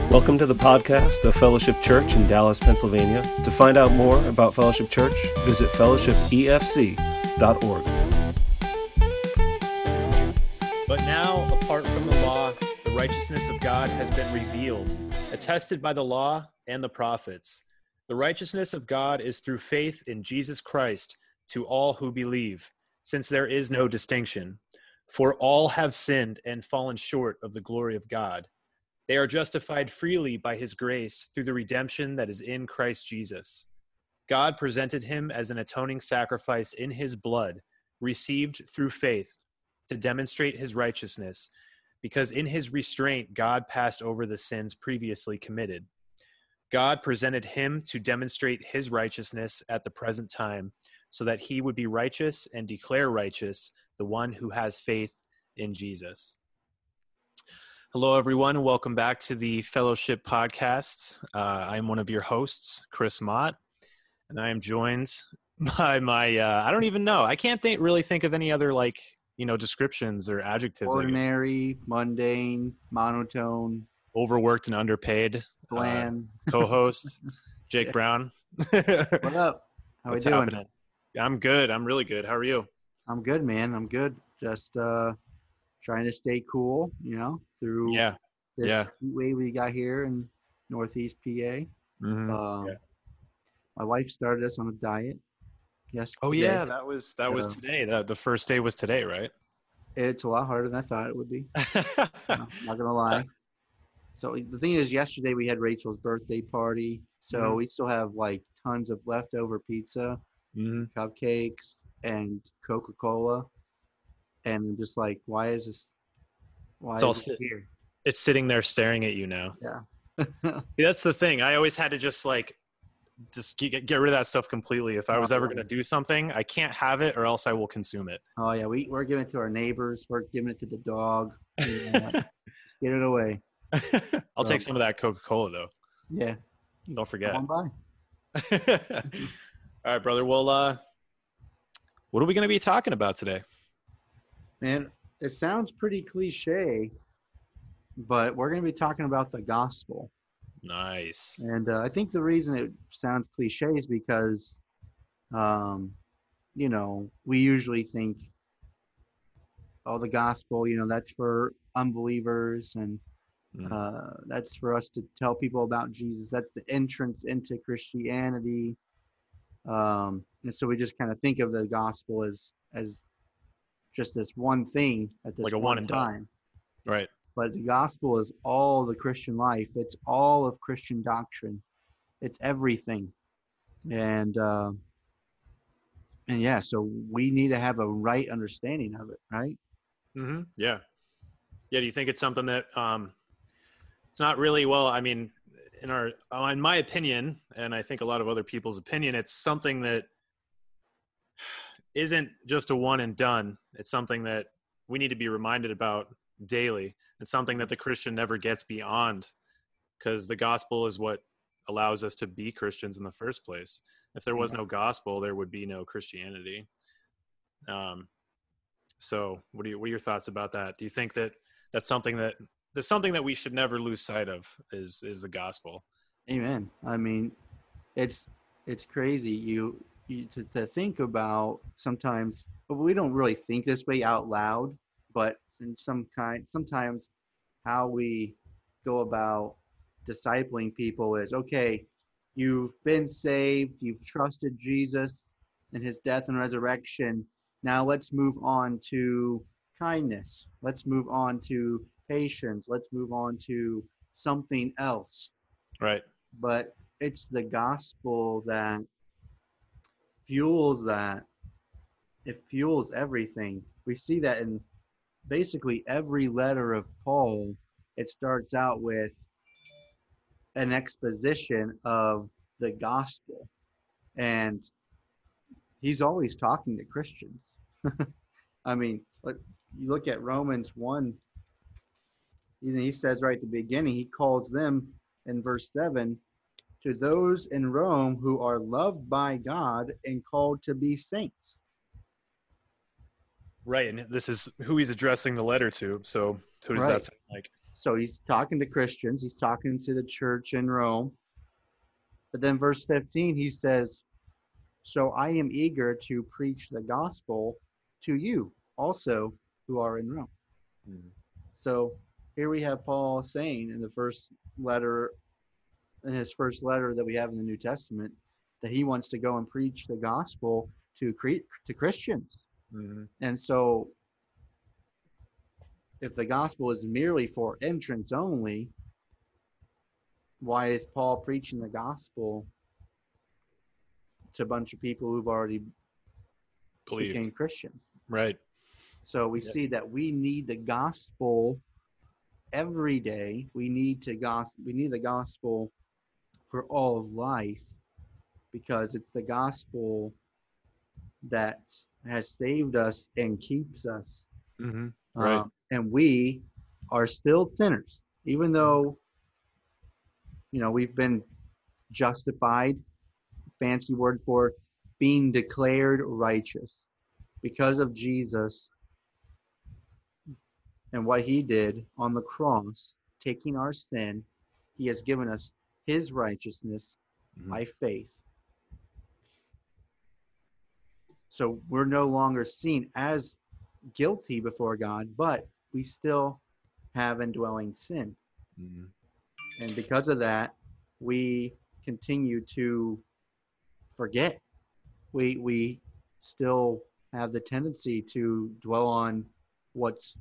Welcome to the podcast of Fellowship Church in Dallas, Pennsylvania. To find out more about Fellowship Church, visit fellowshipefc.org. But now, apart from the law, the righteousness of God has been revealed, attested by the law and the prophets. The righteousness of God is through faith in Jesus Christ to all who believe, since there is no distinction. For all have sinned and fallen short of the glory of God. They are justified freely by his grace through the redemption that is in Christ Jesus. God presented him as an atoning sacrifice in his blood, received through faith, to demonstrate his righteousness, because in his restraint God passed over the sins previously committed. God presented him to demonstrate his righteousness at the present time, so that he would be righteous and declare righteous the one who has faith in Jesus. Hello, everyone. Welcome back to the Fellowship Podcast. I'm one of your hosts, Chris Mott, and I am joined by my, I don't even know. I can't really think of any other, descriptions or adjectives. Ordinary, mundane, monotone. Overworked and underpaid. Bland. Co-host, Jake Brown. What up? How we doing? Happening? I'm good. I'm really good. How are you? I'm good, man. I'm good. Just trying to stay cool, through this heat wave we got here in Northeast PA. Mm-hmm. My wife started us on a diet yesterday. Oh yeah, that was today. The first day was today, right? It's a lot harder than I thought it would be. Not gonna lie. So the thing is, yesterday we had Rachel's birthday party, so we still have tons of leftover pizza, cupcakes, and Coca-Cola. And I'm just like, why is this? Why is it here? It's sitting there staring at you now. Yeah. That's the thing. I always had to just get rid of that stuff completely. If I was ever going to do something, I can't have it or else I will consume it. Oh yeah. We're giving it to our neighbors. We're giving it to the dog. Just get it away. I'll take some of that Coca-Cola though. Yeah. Don't forget. Come on by. All right, brother. Well, what are we going to be talking about today? Man, it sounds pretty cliche, but we're going to be talking about the gospel. Nice. And I think the reason it sounds cliche is because, we usually think, the gospel, that's for unbelievers and that's for us to tell people about Jesus. That's the entrance into Christianity. And so we just kind of think of the gospel as just this one thing at this one time. Right. But the gospel is all the Christian life. It's all of Christian doctrine. It's everything. And yeah, so we need to have a right understanding of it, right? Mm-hmm. Yeah. Yeah. Do you think it's something that it's not really, in my opinion, and I think a lot of other people's opinion, it's something that isn't just a one and done. It's something that we need to be reminded about daily. It's something that the Christian never gets beyond, because the gospel is what allows us to be Christians in the first place. If there was no gospel, there would be no Christianity. So what are your thoughts about that? Do you think that that's something that we should never lose sight of is the gospel? Amen. I mean, it's crazy to think about sometimes, but we don't really think this way out loud, but sometimes how we go about discipling people is, okay, you've been saved, you've trusted Jesus and his death and resurrection. Now let's move on to kindness. Let's move on to patience. Let's move on to something else. Right. But it's the gospel that fuels that. It fuels everything. We see that in basically every letter of Paul. It starts out with an exposition of the gospel, and he's always talking to Christians. I mean, you look at Romans 1, he says right at the beginning, he calls them in verse 7, to those in Rome who are loved by God and called to be saints. Right, and this is who he's addressing the letter to. So who does that sound like? So he's talking to Christians. He's talking to the church in Rome. But then verse 15, he says, so I am eager to preach the gospel to you also who are in Rome. Mm-hmm. So here we have Paul saying in the first letter, in his first letter that we have in the New Testament, that he wants to go and preach the gospel to Christians. Mm-hmm. And so if the gospel is merely for entrance only, why is Paul preaching the gospel to a bunch of people who've already became Christians? Right. So we see that we need the gospel every day. We need the gospel for all of life, because it's the gospel that has saved us and keeps us. Mm-hmm. Right. And we are still sinners, even though, we've been justified, fancy word for being declared righteous because of Jesus and what he did on the cross, taking our sin. He has given us his righteousness by faith. So we're no longer seen as guilty before God, but we still have indwelling sin. Mm-hmm. And because of that, we continue to forget. We still have the tendency to dwell on what's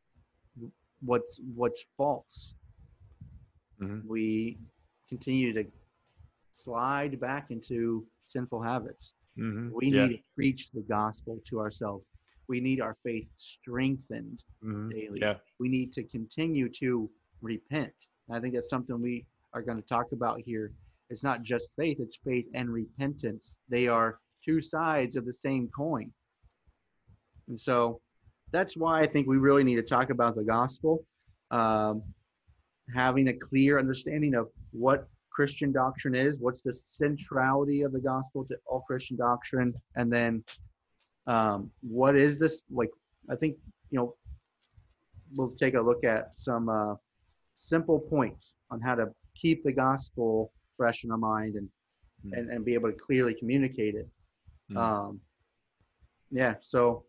false. Mm-hmm. We continue to slide back into sinful habits. Mm-hmm. We need to preach the gospel to ourselves. We need our faith strengthened daily. Yeah. We need to continue to repent. And I think that's something we are going to talk about here. It's not just faith, it's faith and repentance. They are two sides of the same coin. And so that's why I think we really need to talk about the gospel, having a clear understanding of what Christian doctrine is, what's the centrality of the gospel to all Christian doctrine, and then what is this, I think, we'll take a look at some simple points on how to keep the gospel fresh in our mind and be able to clearly communicate it. So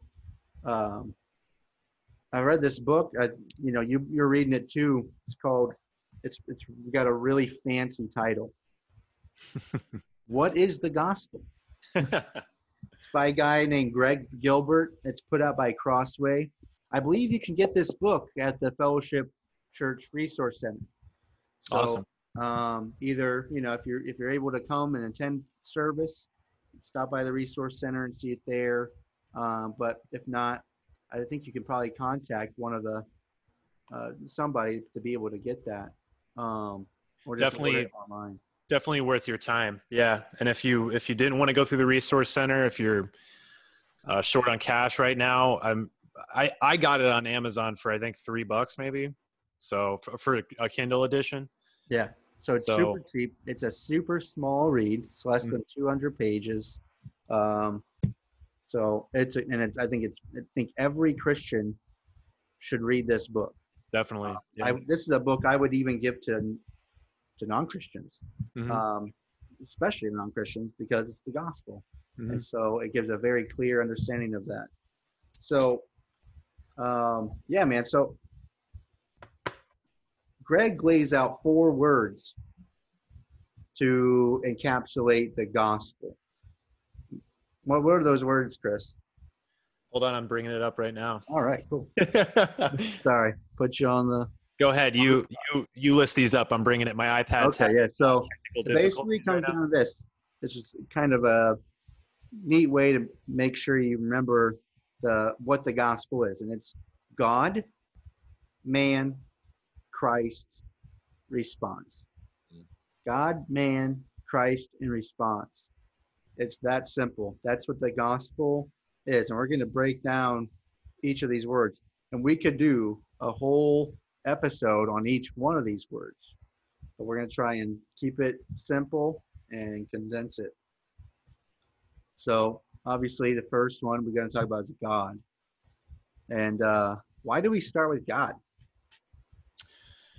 I read this book. You're reading it too. It's called. It's got a really fancy title. What is the gospel? It's by a guy named Greg Gilbert. It's put out by Crossway. I believe you can get this book at the Fellowship Church Resource Center. So, awesome. Either if you're able to come and attend service, stop by the Resource Center and see it there. But if not, I think you can probably contact one of the somebody to be able to get that. Or just order it online. Definitely worth your time. Yeah. And if you didn't want to go through the Resource Center, if you're short on cash right now, I got it on Amazon for I think $3 maybe. So for a Kindle edition. Yeah. So it's super cheap. It's a super small read. It's less than 200 pages. I think every Christian should read this book. Definitely. This is a book I would even give to non-Christians, especially non-Christians, because it's the gospel. And so it gives a very clear understanding of that. So, man. So Greg lays out 4 words to encapsulate the gospel. What are those words, Chris? Hold on, I'm bringing it up right now. All right, cool. Sorry, put you on the... Go ahead. You list these up. I'm bringing it. My iPad's okay. Yeah. So it basically comes down to this. It's just kind of a neat way to make sure you remember what the gospel is, and it's God, man, Christ, response. God, man, Christ, and response. It's that simple. That's what the gospel is, and we're going to break down each of these words, and we could do a whole episode on each one of these words, but we're going to try and keep it simple and condense it. So obviously the first one we're going to talk about is God. And why do we start with God?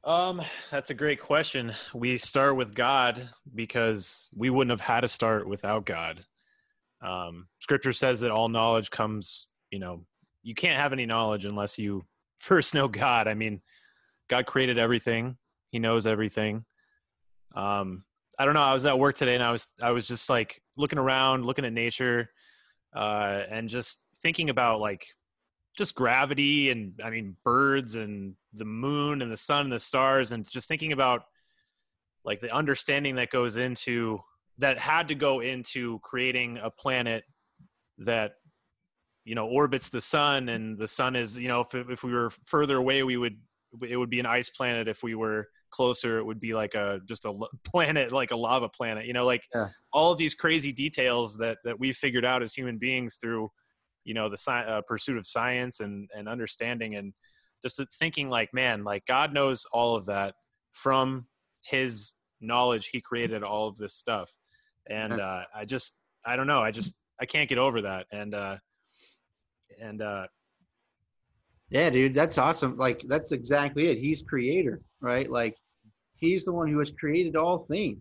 That's a great question. We start with God because we wouldn't have had to start without God. Scripture says that all knowledge comes, you can't have any knowledge unless you first know God. I mean, God created everything. He knows everything. I don't know. I was at work today and I was just like looking around, looking at nature, and just thinking about like just gravity and I mean birds and the moon and the sun and the stars, and just thinking about like the understanding that had to go into creating a planet that orbits the sun, and the sun is if we were further away it would be an ice planet. If we were closer, it would be like just a planet, like a lava planet, Yeah. all of these crazy details that we've figured out as human beings through the pursuit of science and understanding, and just thinking like, man, like God knows all of that. From his knowledge, he created all of this stuff. And I don't know, I can't get over that. And Yeah, dude, that's awesome. Like, that's exactly it. He's creator, right? Like, he's the one who has created all things.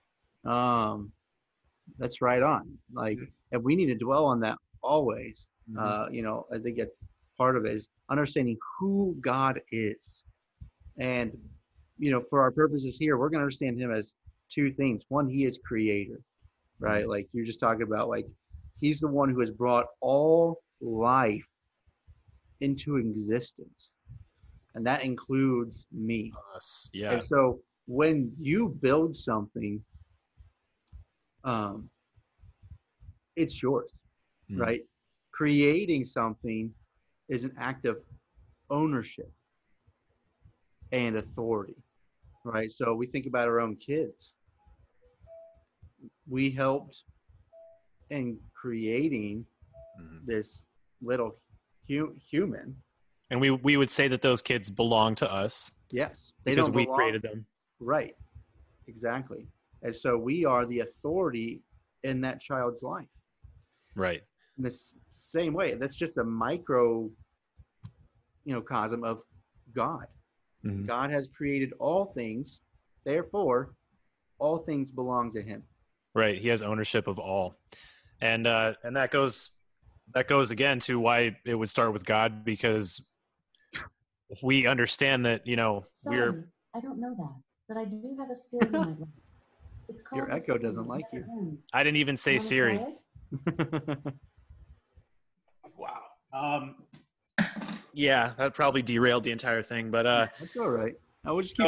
That's right on. Like, and we need to dwell on that always. I think it's part of it is understanding who God is. And, for our purposes here, we're going to understand him as two things. One, he is creator, right? Like you're just talking about, like, he's the one who has brought all life into existence, and that includes me. us, yeah. And so when you build something, it's yours, right? Creating something is an act of ownership and authority, right? So we think about our own kids. We helped in creating this little human, and we would say that those kids belong to us. Yes, because we created them. Right, exactly. And so we are the authority in that child's life. Right. In the same way, that's just a micro, cosm of God. God has created all things, therefore, all things belong to him. Right. He has ownership of all, and that goes again to why it would start with God, because if we understand that, Sorry, I don't know that, but I do have a skill in my life. It's called Your echo doesn't like you. I didn't even say Siri. Wow. Yeah, that probably derailed the entire thing, but that's all right. I will just keep.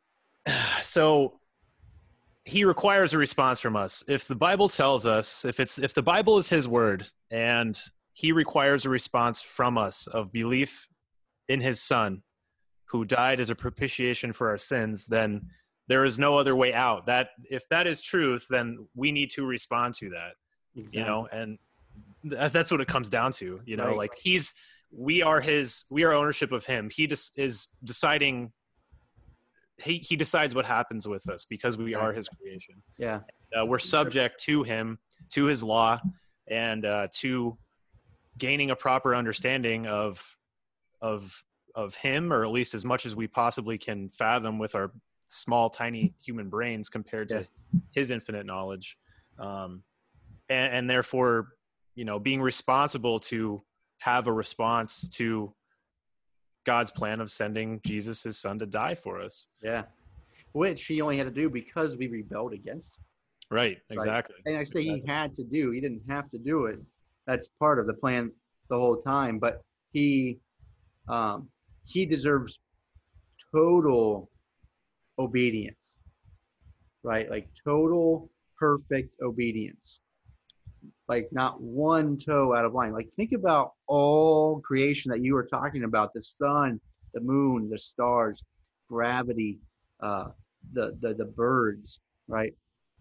So he requires a response from us. If the Bible tells us, if the Bible is his word, and he requires a response from us of belief in his son, who died as a propitiation for our sins, then there is no other way out. That if that is truth, then we need to respond to that. Exactly. And that's what it comes down to. Right. Like we are ownership of him. He is deciding. He decides what happens with us because we are his creation. Yeah. We're subject to him, to his law, and to gaining a proper understanding of him, or at least as much as we possibly can fathom with our small, tiny human brains compared to his infinite knowledge. And therefore, being responsible to have a response to God's plan of sending Jesus, his son, to die for us. Yeah. Which he only had to do because we rebelled against him. Right. Exactly. Right. And I say he had to do, he didn't have to do it. That's part of the plan the whole time, but he deserves total obedience, right? Like total perfect obedience. Like not one toe out of line. Like think about all creation that you were talking about, the sun, the moon, the stars, gravity, the birds, right?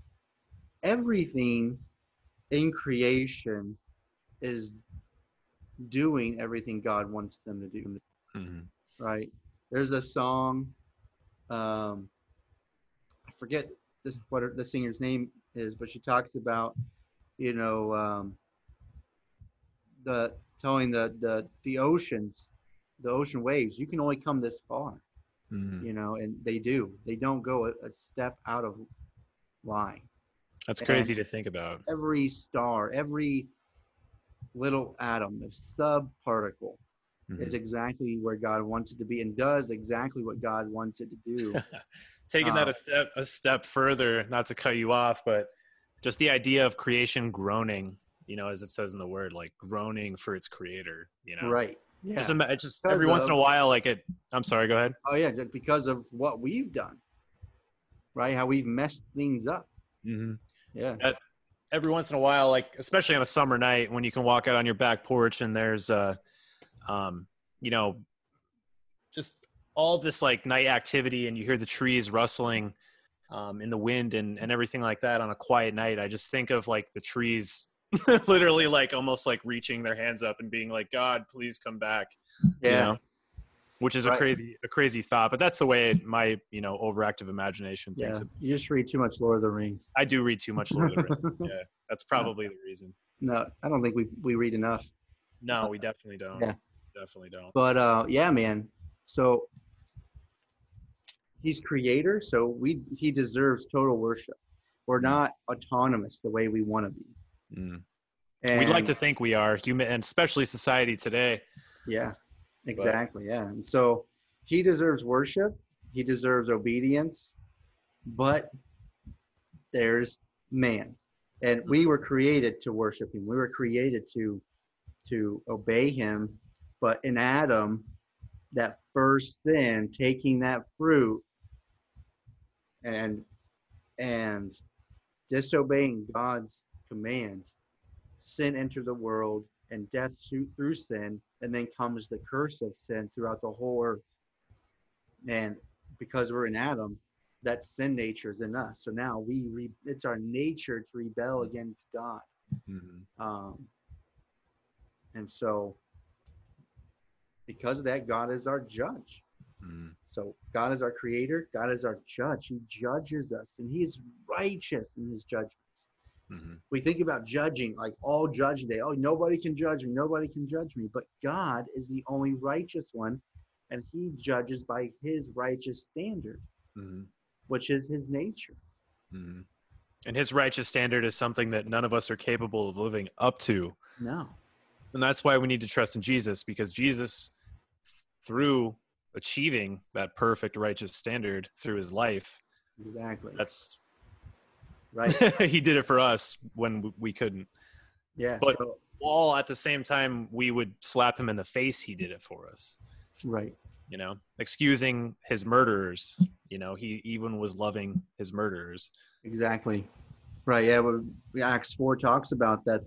Everything in creation is doing everything God wants them to do, right? There's a song, I forget what the singer's name is, but she talks about, telling the oceans, the ocean waves, you can only come this far, Mhm. you know, and they don't go a step out of line. That's And crazy to think about. every star, every little atom, a subparticle is Mhm. exactly where God wants it to be and does exactly what God wants it to do. Taking that Um, a step further, not to cut you off, but just the idea of creation groaning, as it says in the word, like groaning for its creator, right. Yeah. Just Because every once in of, a while, I'm sorry, go ahead. oh yeah, just because of what we've done, right? How we've messed things up. Mm-hmm. Yeah. Every once in a while, like especially on a summer night when you can walk out on your back porch and there's you know just all this like night activity and you hear the trees rustling in the wind and everything like that on a quiet night. I just think of like the trees literally like almost like reaching their hands up and being like, God, please come back, Yeah. which is Right. a crazy thought, but that's the way my overactive imagination thinks Yeah. of. You just read too much Lord of the Rings. I do read too much Lord of the Rings. Yeah, that's probably the reason. No, I don't think we read enough. No, we definitely don't. Yeah. Definitely don't. But yeah, man. So he's creator, so he deserves total worship. We're not autonomous the way we want to be. Mm. And We'd like to think we are human, and especially society today. yeah, exactly. Yeah. And so he deserves worship. He deserves obedience, but there's man. And we were created to worship him. We were created to obey him. But in Adam, that first sin, taking that fruit and disobeying God's command, sin entered the world and death through sin, and then comes the curse of sin throughout the whole earth. And because we're in Adam, that sin nature is in us. So now it's our nature to rebel against God. Mm-hmm. And so because of that, God is our judge. Mm-hmm. So God is our creator. God is our judge. He judges us, and he is righteous in his judgments. Mm-hmm. We think about judging, like all judge day. Oh, nobody can judge me. Nobody can judge me. But God is the only righteous one, and he judges by his righteous standard, Mm-hmm. which is his nature. Mm-hmm. And his righteous standard is something that none of us are capable of living up to. No. And that's why we need to trust in Jesus, because Jesus, through achieving that perfect righteous standard through his life, Exactly. that's right. He did it for us when we couldn't. Yeah. But all at the same time, we would slap him in the face. He did it for us. Right. Excusing his murderers. He even was loving his murderers. Exactly. Right. Yeah. Well, Acts 4 talks about that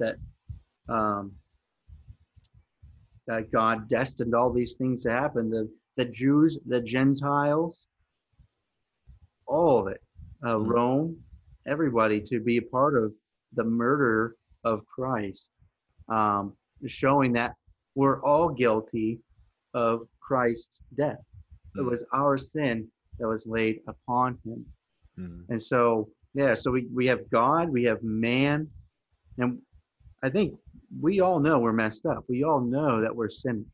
God destined all these things to happen. The Jews, the Gentiles, all of it, Rome, everybody to be a part of the murder of Christ, showing that we're all guilty of Christ's death. It was our sin that was laid upon him. Mm. And so, yeah, so we have God, we have man, and I think we all know we're messed up. We all know that we're sinners.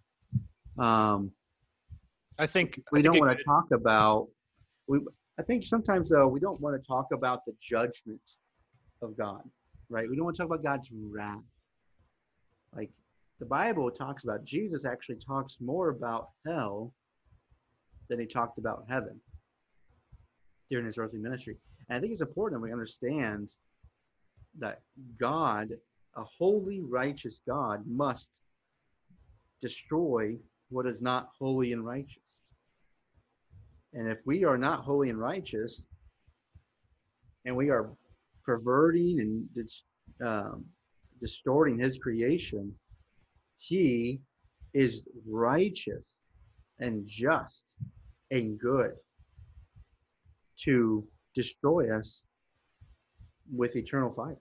I think we don't want to talk about. I think sometimes though we don't want to talk about the judgment of God, right? We don't want to talk about God's wrath. Like the Bible talks about, Jesus actually talks more about hell than he talked about heaven during his earthly ministry. And I think it's important that we understand that God, a holy, righteous God, must destroy what is not holy and righteous. And if we are not holy and righteous, and we are perverting and distorting his creation, he is righteous and just and good to destroy us with eternal fire.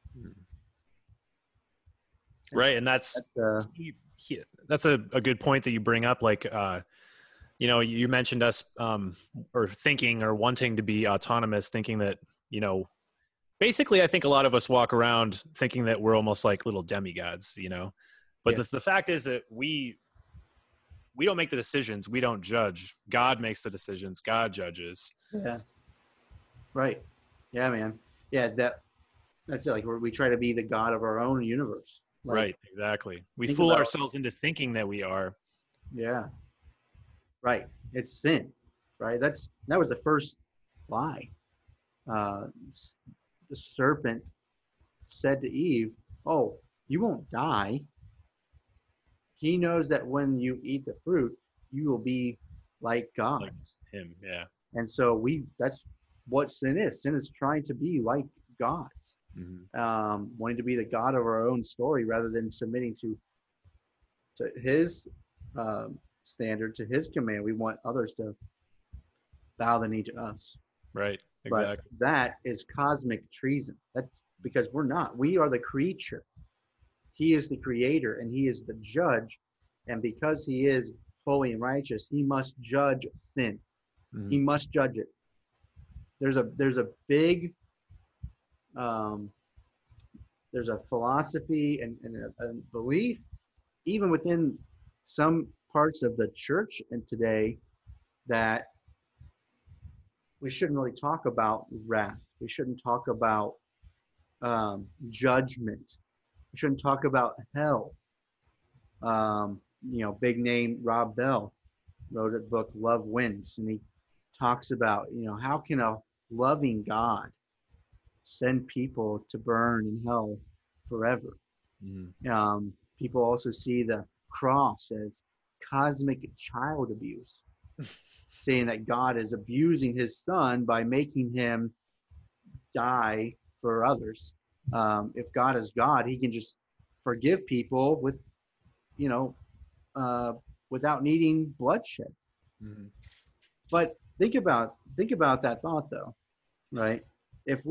Right. And that's a good point that you bring up. Like, you mentioned us or thinking or wanting to be autonomous, thinking that, basically I think a lot of us walk around thinking that we're almost like little demigods, but the fact is that we we don't make the decisions. We don't judge. God makes the decisions. God judges. Yeah. Right. Yeah, man. Yeah, that's it. Like we try to be the God of our own universe. Like, Right. Exactly. We think fool about- ourselves into thinking that we are. Yeah. Right. It's sin. Right. That was the first lie. The serpent said to Eve, "Oh, you won't die." He knows that when you eat the fruit, you will be like gods. Like him. Yeah. And so that's what sin is. Sin is trying to be like gods, wanting to be the God of our own story rather than submitting to his standard, to his command. We want others to bow the knee to us. Right. Exactly. But that is cosmic treason. That's because we're not. We are the creature. He is the creator and he is the judge. And because he is holy and righteous, he must judge sin. He must judge it. There's a big there's a philosophy and a belief even within some parts of the church and today that we shouldn't really talk about wrath. We shouldn't talk about judgment. We shouldn't talk about hell. Big name Rob Bell wrote a book, Love Wins, and he talks about, how can a loving God send people to burn in hell forever? People also see the cross as cosmic child abuse, saying that God is abusing his son by making him die for others. If God is God, he can just forgive people without needing bloodshed. But think about that thought though, right? If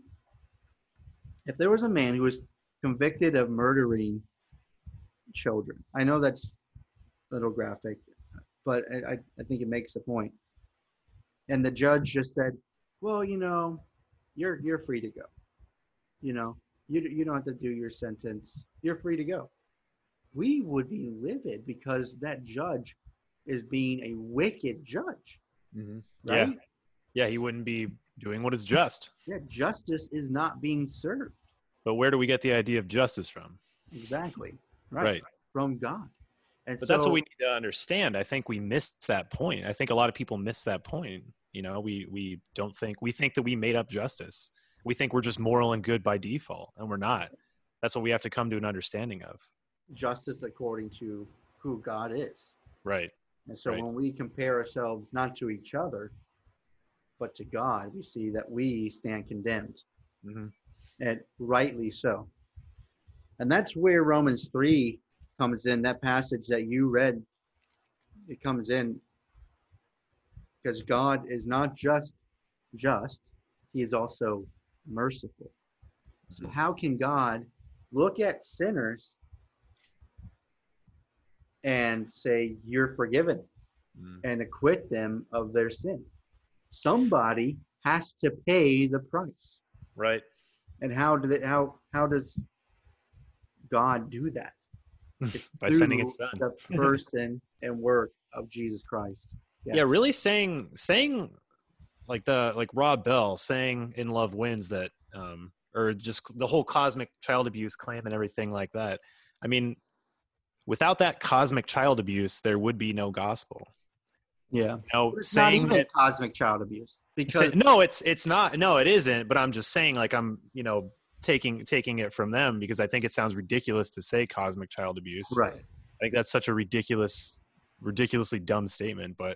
there was a man who was convicted of murdering children, I know that's a little graphic, but I think it makes the point. And the judge just said, well, you're free to go. You don't have to do your sentence. You're free to go. We would be livid because that judge is being a wicked judge. Right? Yeah, he wouldn't be doing what is just. Yeah, justice is not being served. But where do we get the idea of justice from? Exactly. Right. From God. But that's what we need to understand. I think we missed that point. I think a lot of people miss that point. We think that we made up justice. We think we're just moral and good by default, and we're not. That's what we have to come to an understanding of. Justice according to who God is. Right. And so when we compare ourselves not to each other, but to God, we see that we stand condemned. And rightly so. And that's where Romans 3 comes in, that passage that you read. It comes in because God is not just, he is also merciful. So how can God look at sinners and say, you're forgiven, and acquit them of their sin? Somebody has to pay the price. Right. And how does God do that? By sending his son. The person and work of Jesus Christ. Yes. Yeah, really saying like Rob Bell saying in Love Wins that or just the whole cosmic child abuse claim and everything like that. I mean, without that cosmic child abuse, there would be no gospel. Yeah. It's saying not even that cosmic child abuse because it's not. No, it isn't. But I'm just saying, like, I'm taking it from them because I think it sounds ridiculous to say cosmic child abuse. Right. I think that's such a ridiculously dumb statement. But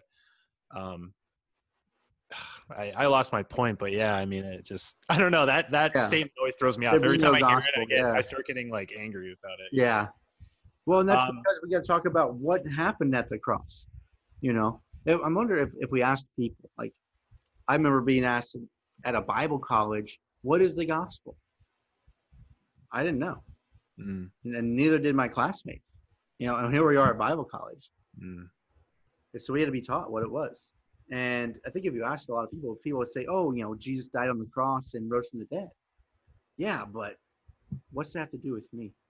I lost my point. But yeah, I mean, I don't know, that statement always throws me off. Every time I hear it, I start getting like angry about it. Yeah. Well, and that's because we got to talk about what happened at the cross. I wonder if we asked people, like, I remember being asked at a Bible college, what is the gospel? I didn't know. And neither did my classmates. And here we are at Bible college. So we had to be taught what it was. And I think if you ask a lot of people would say, oh, Jesus died on the cross and rose from the dead. Yeah, but what's that have to do with me?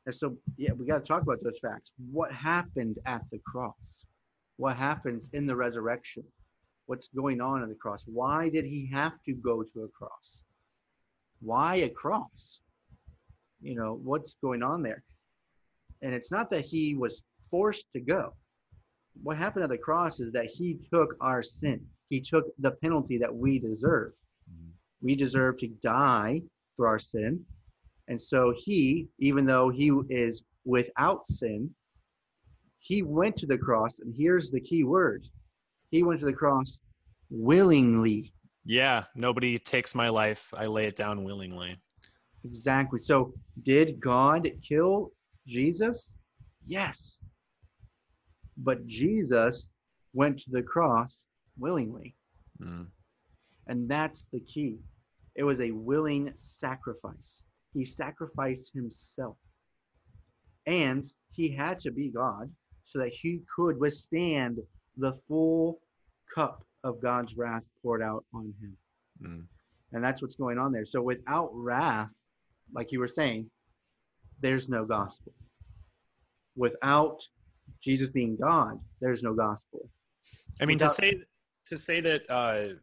And so, yeah, we got to talk about those facts. What happened at the cross? What happens in the resurrection? What's going on the cross? Why did he have to go to a cross? Why a cross? You know, what's going on there? And it's not that he was forced to go. What happened at the cross is that he took our sin. He took the penalty that we deserve. We deserve to die for our sin. And so he, even though he is without sin, he went to the cross. And here's the key word. He went to the cross willingly. Yeah, nobody takes my life. I lay it down willingly. Exactly. So did God kill Jesus? Yes. But Jesus went to the cross willingly. And that's the key. It was a willing sacrifice. He sacrificed himself. And he had to be God so that he could withstand the full cup of God's wrath poured out on him. And that's what's going on there. So without wrath, like you were saying, there's no gospel. Without Jesus being God, there's no gospel. I mean, to say that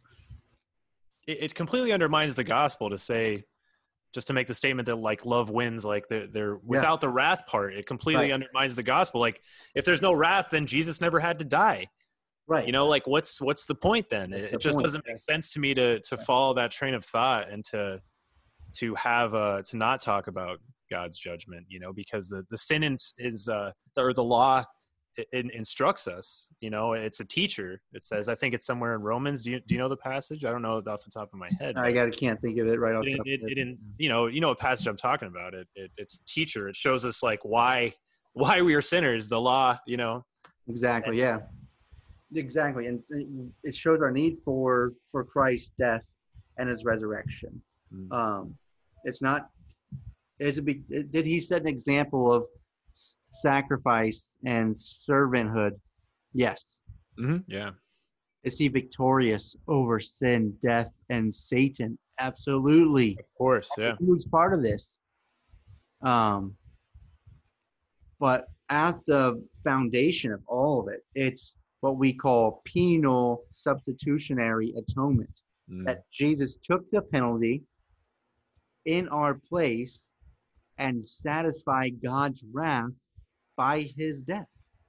it completely undermines the gospel to say, just to make the statement that like love wins, like they're without the wrath part, it completely undermines the gospel. Like if there's no wrath, then Jesus never had to die. Right. You know, like what's the point then? It just doesn't make sense to me to follow that train of thought and to not talk about God's judgment, you know, because the sin or the law it instructs us, you know, it's a teacher. It says, I think it's somewhere in Romans. Do you know the passage? I don't know it off the top of my head. Can't think of it right off the top of my head. You know what passage I'm talking about. It's a teacher. It shows us like why we are sinners, the law, you know. Exactly. Yeah. Exactly. And it shows our need for Christ's death and his resurrection. It's not, did he set an example of sacrifice and servanthood? Yes. Yeah. Is he victorious over sin, death, and Satan? Absolutely. Of course. Yeah. That's a huge part of this. But at the foundation of all of it, it's what we call penal substitutionary atonement. That Jesus took the penalty in our place and satisfied God's wrath by his death.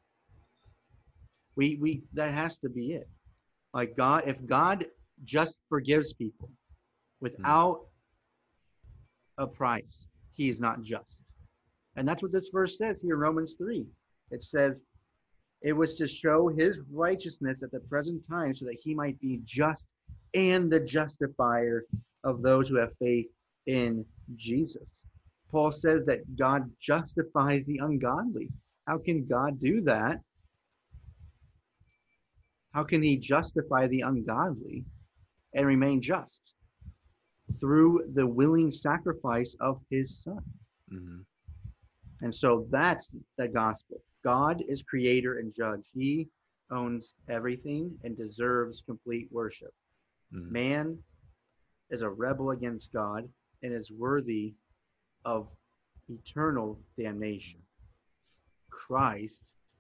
We that has to be it. Like if God just forgives people without a price, he is not just. And that's what this verse says here in Romans 3. It says, it was to show his righteousness at the present time so that he might be just and the justifier of those who have faith in Jesus. Paul says that God justifies the ungodly. How can God do that? How can he justify the ungodly and remain just? Through the willing sacrifice of his son. And so that's the gospel. God is creator and judge. He owns everything and deserves complete worship. Man is a rebel against God and is worthy of eternal damnation. Christ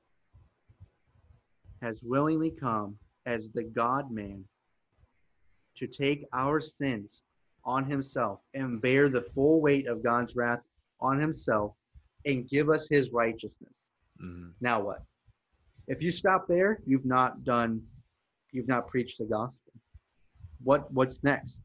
has willingly come as the God-man to take our sins on himself and bear the full weight of God's wrath on himself and give us his righteousness. Now what? If you stop there, you've not preached the gospel. What's next?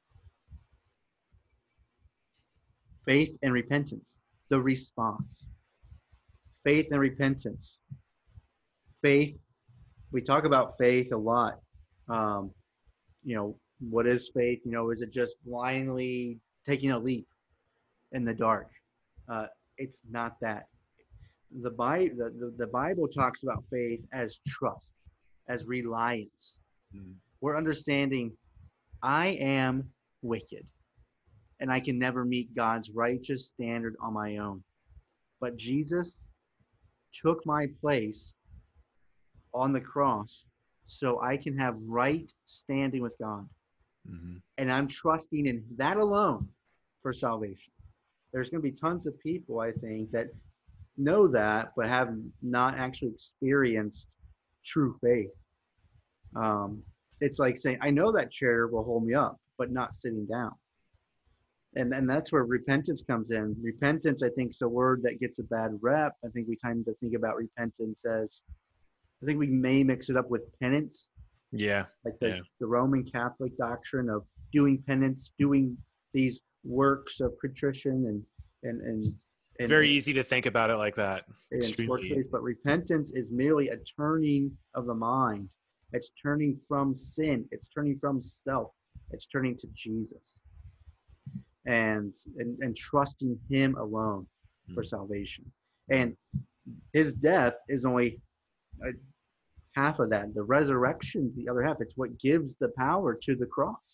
Faith and repentance. The response. Faith and repentance. Faith, we talk about faith a lot. You know, what is faith? You know, is it just blindly taking a leap in the dark? It's not that. The Bible talks about faith as trust, as reliance. We're understanding I am wicked and I can never meet God's righteous standard on my own. But Jesus took my place on the cross so I can have right standing with God. And I'm trusting in that alone for salvation. there's going to be tons of people, I think, that know that but have not actually experienced true faith. It's like saying, I know that chair will hold me up, but not sitting down. And that's where repentance comes in. Repentance, I think, is a word that gets a bad rep. I think we tend to think about repentance as, I think we may mix it up with penance. Yeah. Like the Roman Catholic doctrine of doing penance, doing these works of contrition and it's very easy to think about it like that. Extremely. But repentance is merely a turning of the mind. It's turning from sin. It's turning from self. It's turning to Jesus and trusting him alone for salvation. And his death is only half of that. The resurrection is the other half. It's what gives the power to the cross.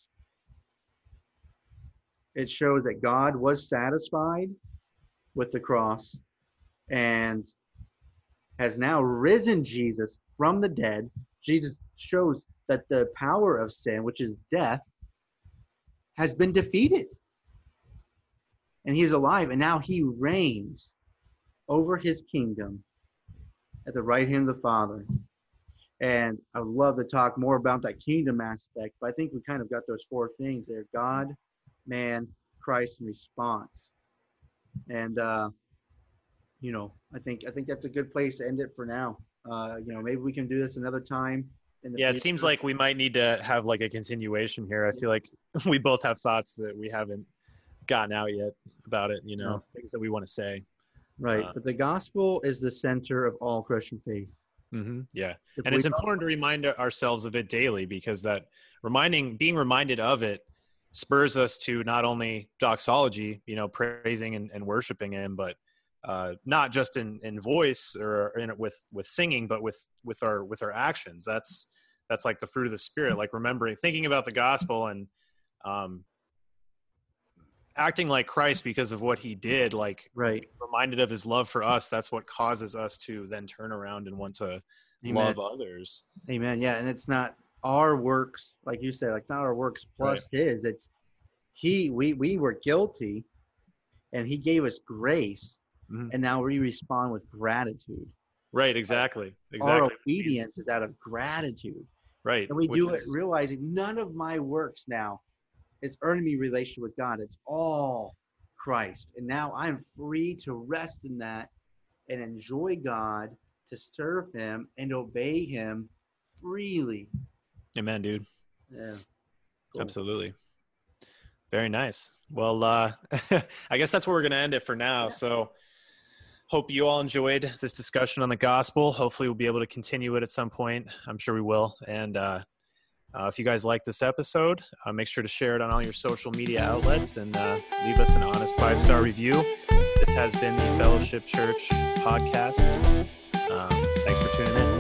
It shows that God was satisfied with the cross and has now risen Jesus from the dead. Jesus shows that the power of sin, which is death, has been defeated. And he's alive, and now he reigns over his kingdom at the right hand of the Father. And I would love to talk more about that kingdom aspect, but I think we kind of got those four things there: God, man, Christ, and response. And I think that's a good place to end it for now. Maybe we can do this another time. It seems like we might need to have like a continuation here. I feel like we both have thoughts that we haven't gotten out yet about it, things that we want to say. Right. But the gospel is the center of all Christian faith. Mm-hmm. Yeah. And it's important to remind ourselves of it daily, because that being reminded of it spurs us to not only doxology, praising and worshiping him, but not just in voice or with singing, but with our actions. That's like the fruit of the Spirit, like remembering, thinking about the gospel and acting like Christ because of what he did, like reminded of his love for us. That's what causes us to then turn around and want to love others. Amen. Yeah. And it's not our works, like you said, like not our works plus his. It's we were guilty and he gave us grace. Mm-hmm. And now we respond with gratitude. Right. Exactly. Our obedience is out of gratitude. Right. And we do it realizing none of my works now is earning me relation with God. It's all Christ. And now I'm free to rest in that and enjoy God, to serve him and obey him freely. Amen, dude. Yeah. Cool. Absolutely. Very nice. Well, I guess that's where we're going to end it for now. Yeah. So hope you all enjoyed this discussion on the gospel. Hopefully we'll be able to continue it at some point. I'm sure we will. And if you guys like this episode, make sure to share it on all your social media outlets and leave us an honest 5-star review. This has been the Fellowship Church podcast. Thanks for tuning in.